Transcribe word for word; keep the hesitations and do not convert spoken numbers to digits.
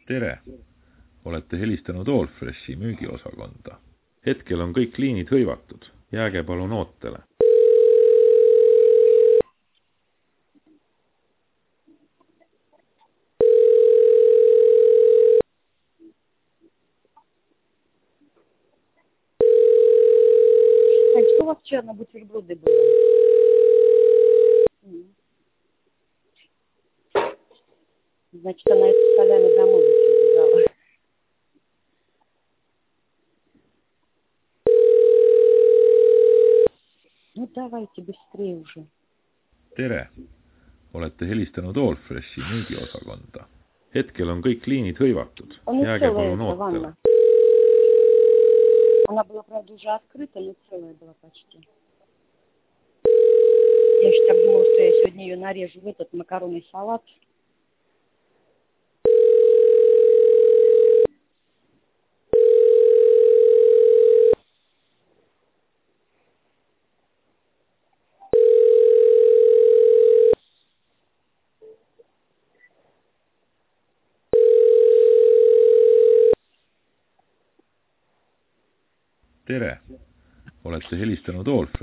Tere! Olete helistanud Allfreshi müügiosakonda. Hetkel on kõik liinid hõivatud. Jääge palun ootele. А что у вас вчера на бутерброды было? М. Значит, она это солями домой забежала. Ну давайте быстрее уже. Tere! Olete helistanud Allfreshi müügiosakonda. Hetkel on kõik liinid hõivatud. Он не Jääge целая palun эта ootele. ванна. Она была, правда, уже открыта, но целая была почти. Я еще так думала, что я сегодня ее нарежу в этот макаронный салат. Tere! Olete helistanud Allfreshi